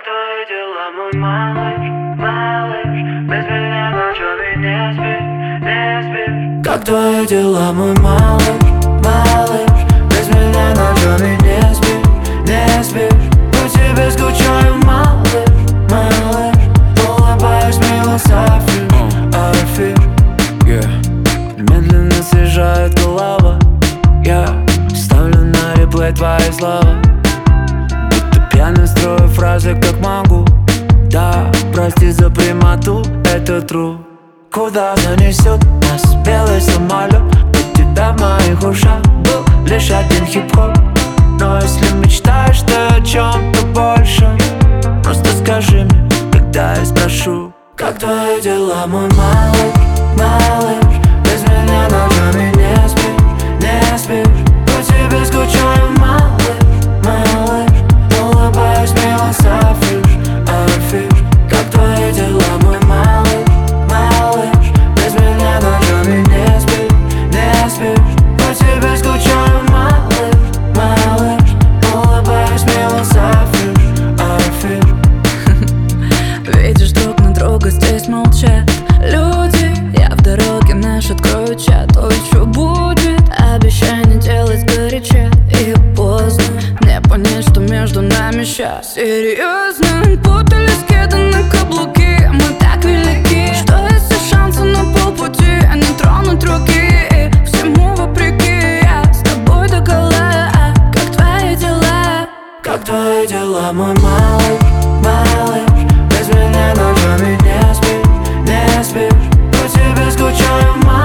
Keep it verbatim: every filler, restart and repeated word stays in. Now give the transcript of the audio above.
твои дела, мой малыш, малыш? Без меня ночами не спишь, не спишь. Как твои дела, мой малыш, малыш? Без меня ночами не спишь, не спишь. По тебе скучаю, малыш, малыш. Улыбаюсь, мило, сафиш, афиш. Yeah. Медленно съезжает голова. Я yeah. ставлю на реплей твои слова. Пьяно строю фразы, как могу. Да, прости за прямоту, это true. Куда занесет нас белый самолет? От тебя в моих ушах был лишь один хип-хоп. Но если мечтаешь ты о чем-то большем, просто скажи мне, когда я спрошу. Как твои дела, мой малыш, малыш? Без меня ночами не спишь, не спишь. По тебе скучаю, малыш, малыш. Улыбаюсь, мило, сафиш, афиш. Как твои дела, мой малыш, малыш? Без меня ночами не спишь, не спишь. По тебе скучаю, малыш, малыш. Улыбаюсь, мило, сафиш, афиш. Видишь, друг на друга здесь молчат люди. Я в дороге, наш открою чат. Ой, что будет? Обещай не делать горяча. И поздно не понять, что между нами сейчас. Серьезно, путались кеды на каблуки. Мы так велики, что если шансы на полпути, а не тронуть руки. Всему вопреки, я с тобой догола. Как твои дела? Как твои дела, мой малыш, малыш? Без меня ночами не спишь, не спишь. По тебе скучаю, малыш.